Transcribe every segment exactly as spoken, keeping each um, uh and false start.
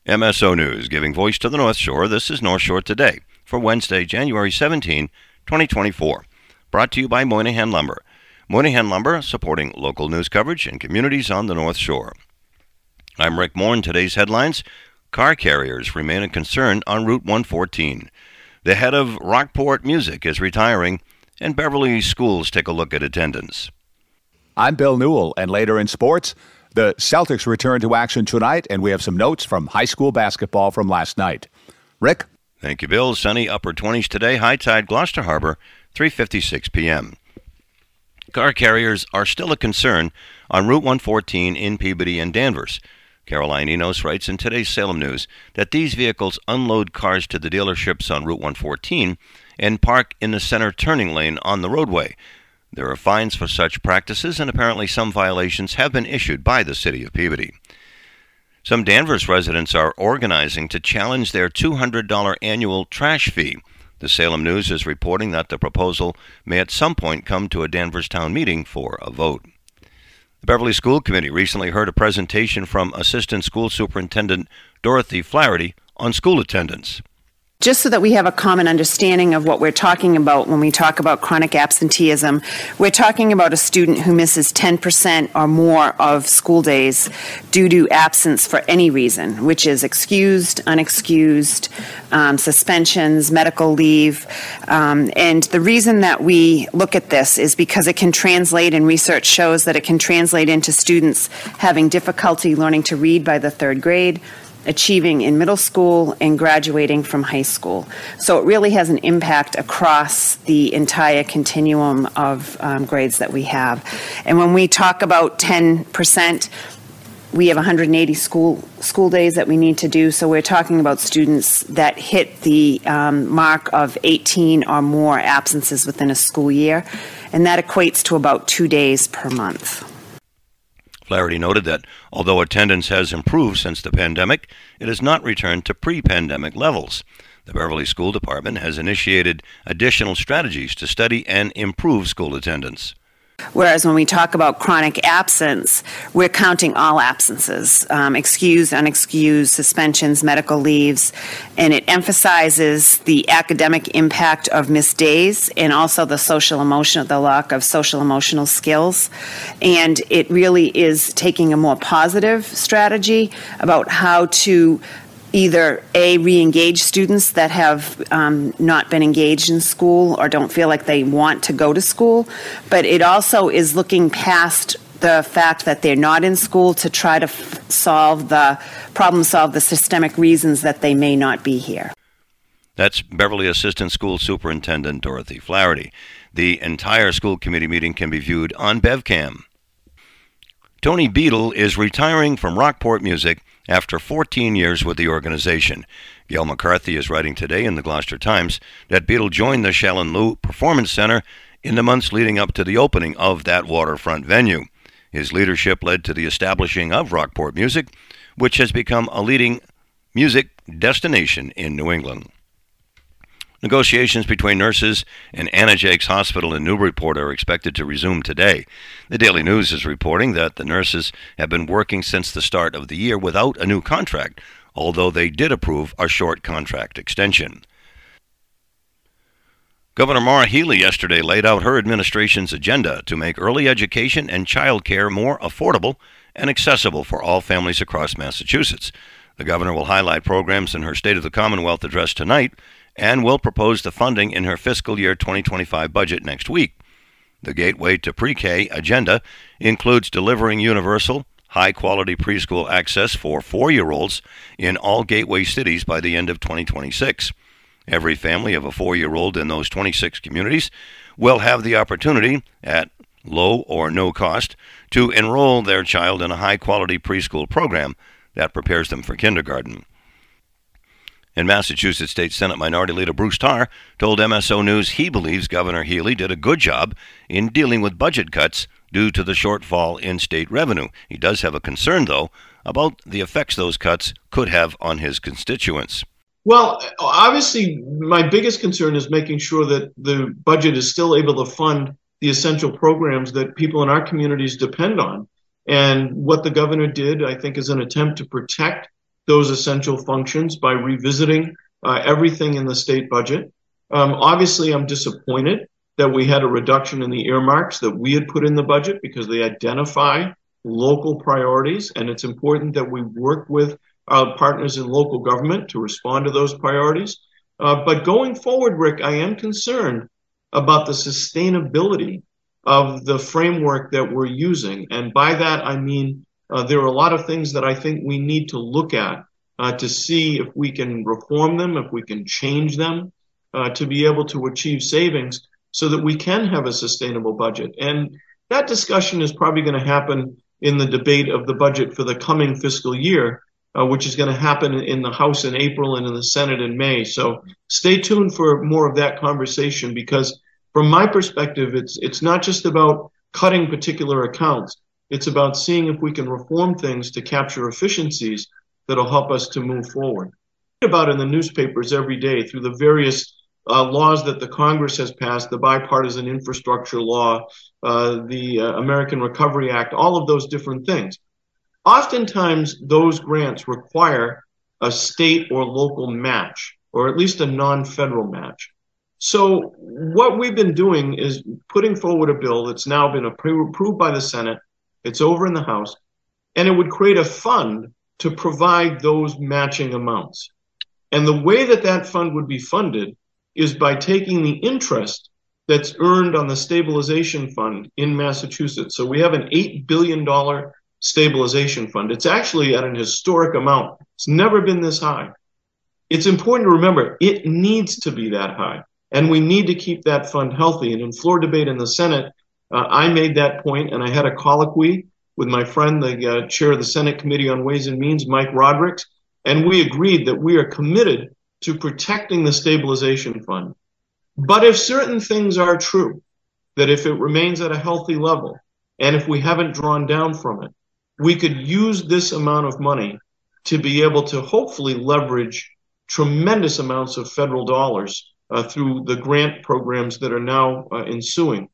M S O News, giving voice to the North Shore. This is North Shore Today for Wednesday, January seventeenth, twenty twenty-four. Brought to you by Moynihan Lumber. Moynihan Lumber, supporting local news coverage and communities on the North Shore. I'm Rick Moore. Today's headlines: car carriers remain a concern on Route one fourteen. The head of Rockport Music is retiring, and Beverly schools take a look at attendance. I'm Bill Newell, and later in sports, the Celtics return to action tonight, and we have some notes from high school basketball from last night. Rick? Thank you, Bill. Sunny upper twenties today. High tide, Gloucester Harbor, three fifty-six p.m. Car carriers are still a concern on Route one fourteen in Peabody and Danvers. Caroline Enos writes in today's Salem News that these vehicles unload cars to the dealerships on Route one fourteen and park in the center turning lane on the roadway. There are fines for such practices, and apparently some violations have been issued by the city of Peabody. Some Danvers residents are organizing to challenge their two hundred dollars annual trash fee. The Salem News is reporting that the proposal may at some point come to a Danvers town meeting for a vote. The Beverly School Committee recently heard a presentation from Assistant School Superintendent Dorothy Flaherty on school attendance. Just so that we have a common understanding of what we're talking about when we talk about chronic absenteeism, we're talking about a student who misses ten percent or more of school days due to absence for any reason, which is excused, unexcused, um, suspensions, medical leave. Um, and the reason that we look at this is because it can translate, and research shows that it can translate into students having difficulty learning to read by the third grade, achieving in middle school, and graduating from high school. So it really has an impact across the entire continuum of um, grades that we have. And when we talk about ten percent, we have one hundred eighty school school days that we need to do. So we're talking about students that hit the um, mark of eighteen or more absences within a school year. And that equates to about two days per month. Flaherty noted that although attendance has improved since the pandemic, it has not returned to pre-pandemic levels. The Beverly School Department has initiated additional strategies to study and improve school attendance. Whereas when we talk about chronic absence, we're counting all absences, um, excused, unexcused, suspensions, medical leaves, and it emphasizes the academic impact of missed days and also the social emotional, the lack of social emotional skills. And it really is taking a more positive strategy about how to either A, re-engage students that have um, not been engaged in school or don't feel like they want to go to school, but it also is looking past the fact that they're not in school to try to f- solve the problem solve the systemic reasons that they may not be here. That's Beverly Assistant School Superintendent Dorothy Flaherty. The entire school committee meeting can be viewed on BevCam. Tony Beadle is retiring from Rockport Music after fourteen years with the organization. Gail McCarthy is writing today in the Gloucester Times that Beadle joined the Shallon Lou Performance Center in the months leading up to the opening of that waterfront venue. His leadership led to the establishing of Rockport Music, which has become a leading music destination in New England. Negotiations between nurses and Anna Jakes Hospital in Newburyport are expected to resume today. The Daily News is reporting that the nurses have been working since the start of the year without a new contract, although they did approve a short contract extension. Governor Maura Healey yesterday laid out her administration's agenda to make early education and child care more affordable and accessible for all families across Massachusetts. The governor will highlight programs in her State of the Commonwealth address tonight and will propose the funding in her fiscal year twenty twenty-five budget next week. The Gateway to Pre-K agenda includes delivering universal, high-quality preschool access for four-year-olds in all Gateway cities by the end of twenty twenty-six. Every family of a four-year-old in those twenty-six communities will have the opportunity, at low or no cost, to enroll their child in a high-quality preschool program that prepares them for kindergarten. And Massachusetts State Senate Minority Leader Bruce Tarr told M S O News he believes Governor Healey did a good job in dealing with budget cuts due to the shortfall in state revenue. He does have a concern, though, about the effects those cuts could have on his constituents. Well, obviously, my biggest concern is making sure that the budget is still able to fund the essential programs that people in our communities depend on. And what the governor did, I think, is an attempt to protect those essential functions by revisiting uh, everything in the state budget. Um, obviously, I'm disappointed that we had a reduction in the earmarks that we had put in the budget because they identify local priorities, and it's important that we work with our partners in local government to respond to those priorities. Uh, but going forward, Rick, I am concerned about the sustainability of the framework that we're using. And by that, I mean uh, there are a lot of things that I think we need to look at uh, to see if we can reform them, if we can change them, uh, to be able to achieve savings so that we can have a sustainable budget. And that discussion is probably going to happen in the debate of the budget for the coming fiscal year, uh, which is going to happen in the House in April and in the Senate in May. So stay tuned for more of that conversation, because from my perspective, it's it's not just about cutting particular accounts. It's about seeing if we can reform things to capture efficiencies that'll help us to move forward. Read about in the newspapers every day through the various uh, laws that the Congress has passed, the bipartisan infrastructure law, uh, the uh, American Recovery Act, all of those different things. Oftentimes, those grants require a state or local match, or at least a non-federal match. So what we've been doing is putting forward a bill that's now been approved by the Senate. It's over in the House, and it would create a fund to provide those matching amounts. And the way that that fund would be funded is by taking the interest that's earned on the stabilization fund in Massachusetts. So we have an eight billion dollars stabilization fund. It's actually at an historic amount. It's never been this high. It's important to remember it needs to be that high, and we need to keep that fund healthy. And in floor debate in the Senate, uh, I made that point, and I had a colloquy with my friend, the uh, chair of the Senate Committee on Ways and Means, Mike Rodrigues, and we agreed that we are committed to protecting the stabilization fund. But if certain things are true, that if it remains at a healthy level, and if we haven't drawn down from it, we could use this amount of money to be able to hopefully leverage tremendous amounts of federal dollars uh, through the grant programs that are now uh, ensuing.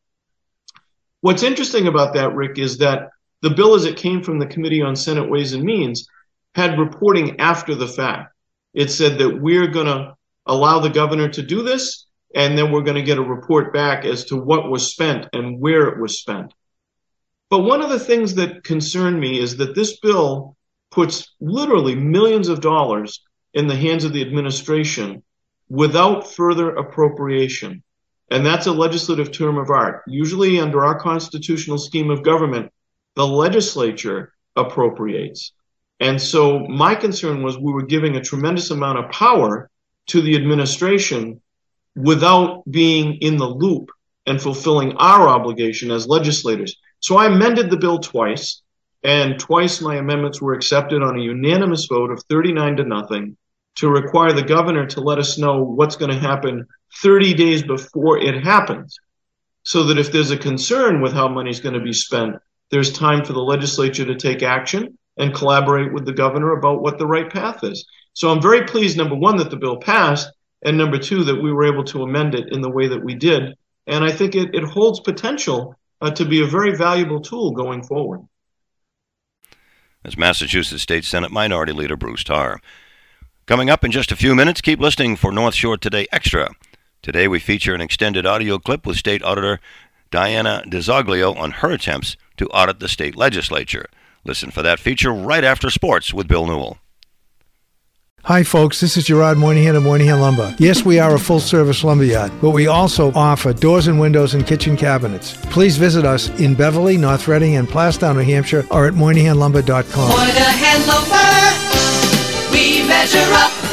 What's interesting about that, Rick, is that the bill as it came from the Committee on Senate Ways and Means had reporting after the fact. It said that we're going to allow the governor to do this, and then we're going to get a report back as to what was spent and where it was spent. But one of the things that concerned me is that this bill puts literally millions of dollars in the hands of the administration without further appropriation. And that's a legislative term of art. Usually under our constitutional scheme of government, the legislature appropriates. And so my concern was we were giving a tremendous amount of power to the administration without being in the loop and fulfilling our obligation as legislators. So I amended the bill twice, and twice my amendments were accepted on a unanimous vote of thirty-nine to nothing to require the governor to let us know what's going to happen thirty days before it happens, so that if there's a concern with how money is going to be spent, there's time for the legislature to take action and collaborate with the governor about what the right path is. So I'm very pleased, number one, that the bill passed, and number two, that we were able to amend it in the way that we did. And I think it, it holds potential uh, to be a very valuable tool going forward. That's Massachusetts State Senate Minority Leader Bruce Tarr. Coming up in just a few minutes, keep listening for North Shore Today Extra. Today we feature an extended audio clip with State Auditor Diana DiZoglio on her attempts to audit the state legislature. Listen for that feature right after sports with Bill Newell. Hi folks, this is Gerard Moynihan of Moynihan Lumber. Yes, we are a full-service lumberyard, but we also offer doors and windows and kitchen cabinets. Please visit us in Beverly, North Reading, and Plastown, New Hampshire, or at Moynihan Lumber dot com. Moynihan Lumber, we measure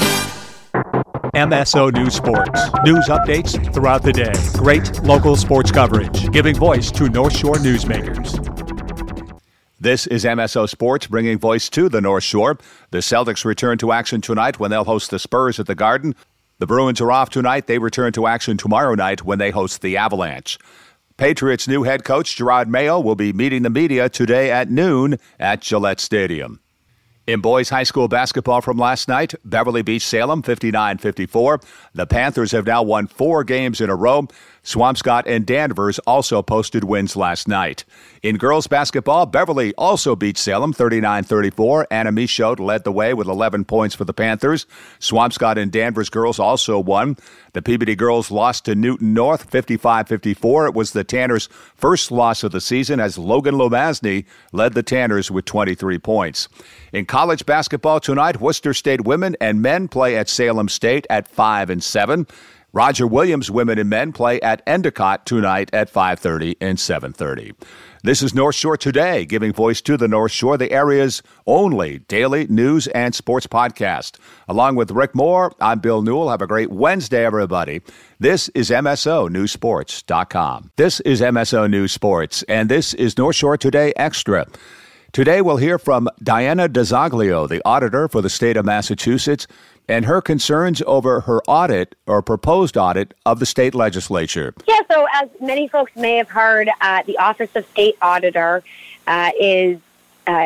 up. M S O News Sports. News updates throughout the day. Great local sports coverage, giving voice to North Shore newsmakers. This is M S O Sports, bringing voice to the North Shore. The Celtics return to action tonight when they'll host the Spurs at the Garden. The Bruins are off tonight. They return to action tomorrow night when they host the Avalanche. Patriots' new head coach, Jerod Mayo, will be meeting the media today at noon at Gillette Stadium. In boys high school basketball from last night, Beverly beat Salem fifty-nine fifty-four. The Panthers have now won four games in a row. Swampscott and Danvers also posted wins last night. In girls basketball, Beverly also beat Salem thirty-nine thirty-four. Anna Michaud led the way with eleven points for the Panthers. Swampscott and Danvers girls also won. The Peabody girls lost to Newton North fifty-five fifty-four. It was the Tanners' first loss of the season as Logan Lomasny led the Tanners with twenty-three points. In college basketball tonight, Worcester State women and men play at Salem State at five and seven. Roger Williams women and men play at Endicott tonight at five thirty and seven thirty. This is North Shore Today, giving voice to the North Shore, the area's only daily news and sports podcast. Along with Rick Moore, I'm Bill Newell. Have a great Wednesday, everybody. This is M S O News Sports dot com. This is M S O News Sports, and this is North Shore Today Extra. Today we'll hear from Diana DiZoglio, the auditor for the state of Massachusetts, and her concerns over her audit or proposed audit of the state legislature. Yeah, so as many folks may have heard, uh, the Office of State Auditor uh, is uh,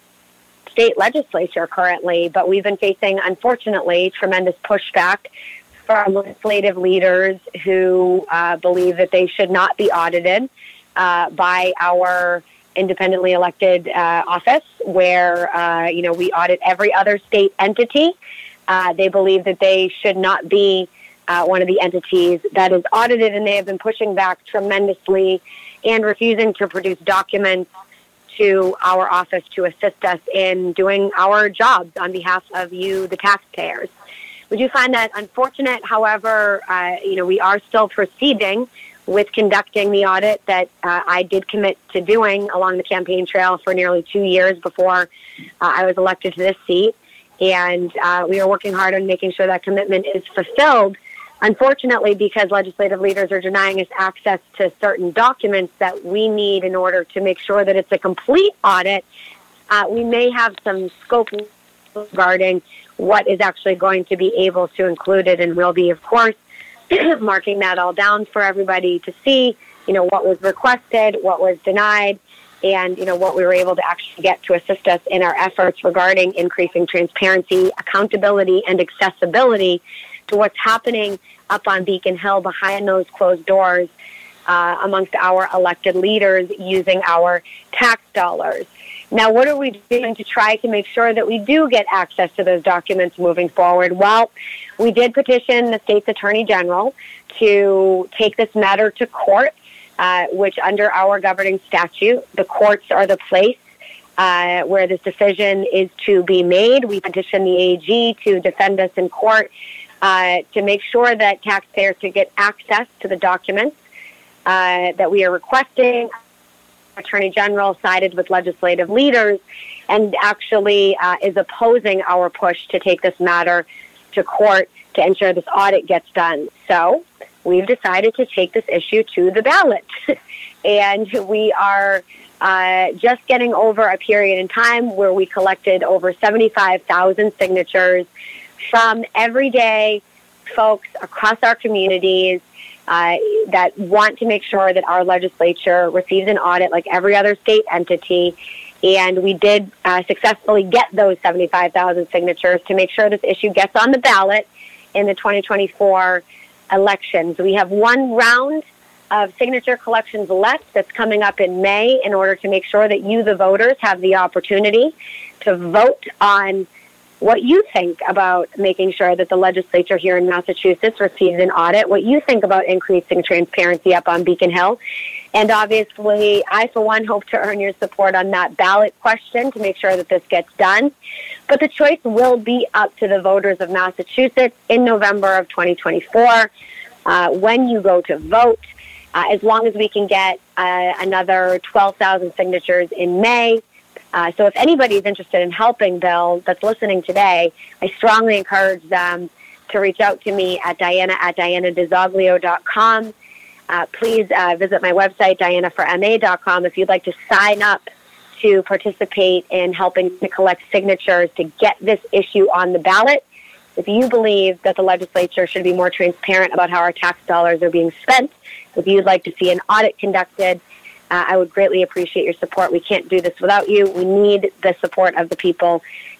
state legislature currently, but we've been facing, unfortunately, tremendous pushback from legislative leaders who uh, believe that they should not be audited uh, by our independently elected uh, office, where uh, you know we audit every other state entity. Uh, they believe that they should not be uh, one of the entities that is audited, and they have been pushing back tremendously and refusing to produce documents to our office to assist us in doing our jobs on behalf of you, the taxpayers. We do find that unfortunate. However, uh, you know we are still proceeding with conducting the audit that uh, I did commit to doing along the campaign trail for nearly two years before uh, I was elected to this seat. And uh, we are working hard on making sure that commitment is fulfilled. Unfortunately, because legislative leaders are denying us access to certain documents that we need in order to make sure that it's a complete audit, uh, we may have some scope regarding what is actually going to be able to include it, and we'll be, of course, marking that all down for everybody to see, you know, what was requested, what was denied, and, you know, what we were able to actually get to assist us in our efforts regarding increasing transparency, accountability, and accessibility to what's happening up on Beacon Hill behind those closed doors uh, amongst our elected leaders using our tax dollars. Now, what are we doing to try to make sure that we do get access to those documents moving forward? Well, we did petition the state's attorney general to take this matter to court, uh, which under our governing statute, the courts are the place uh, where this decision is to be made. We petitioned the A G to defend us in court uh, to make sure that taxpayers can get access to the documents uh, that we are requesting. Attorney General sided with legislative leaders and actually uh, is opposing our push to take this matter to court to ensure this audit gets done. So we've decided to take this issue to the ballot. And we are uh, just getting over a period in time where we collected over seventy-five thousand signatures from everyday folks across our communities Uh, that want to make sure that our legislature receives an audit like every other state entity. And we did uh, successfully get those seventy-five thousand signatures to make sure this issue gets on the ballot in the twenty twenty-four elections. We have one round of signature collections left that's coming up in May in order to make sure that you, the voters, have the opportunity to vote on what you think about making sure that the legislature here in Massachusetts receives an audit, what you think about increasing transparency up on Beacon Hill. And obviously, I, for one, hope to earn your support on that ballot question to make sure that this gets done. But the choice will be up to the voters of Massachusetts in November of twenty twenty-four uh, when you go to vote. Uh, as long as we can get uh, another twelve thousand signatures in May. Uh, so if anybody's interested in helping, Bill, that's listening today, I strongly encourage them to reach out to me at Diana at Diana DiZoglio dot com. Uh, please uh, visit my website, Diana for M A dot com, if you'd like to sign up to participate in helping to collect signatures to get this issue on the ballot. If you believe that the legislature should be more transparent about how our tax dollars are being spent, if you'd like to see an audit conducted, Uh, I would greatly appreciate your support. We can't do this without you. We need the support of the people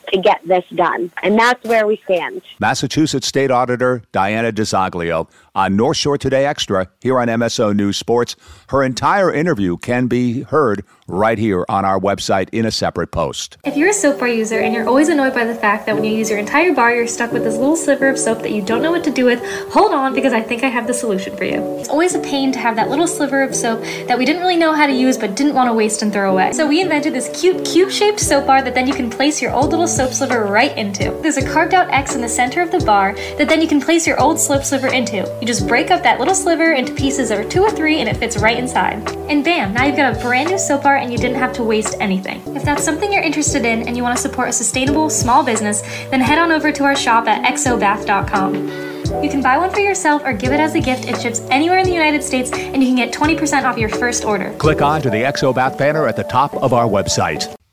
to get this done. And that's where we stand. Massachusetts State Auditor Diana DiZoglio on North Shore Today Extra here on M S O News Sports. Her entire interview can be heard right here on our website in a separate post. If you're a soap bar user and you're always annoyed by the fact that when you use your entire bar, you're stuck with this little sliver of soap that you don't know what to do with, hold on, because I think I have the solution for you. It's always a pain to have that little sliver of soap that we didn't really know how to use but didn't want to waste and throw away. So we invented this cute cube-shaped soap bar that then you can place your old little soap sliver right into. There's a carved out X in the center of the bar that then you can place your old soap sliver into. You just break up that little sliver into pieces of two or three and it fits right inside. And bam, now you've got a brand new soap bar and you didn't have to waste anything. If that's something you're interested in and you want to support a sustainable small business, then head on over to our shop at exobath dot com. You can buy one for yourself or give it as a gift. It ships anywhere in the United States and you can get twenty percent off your first order. Click on to the Exobath banner at the top of our website.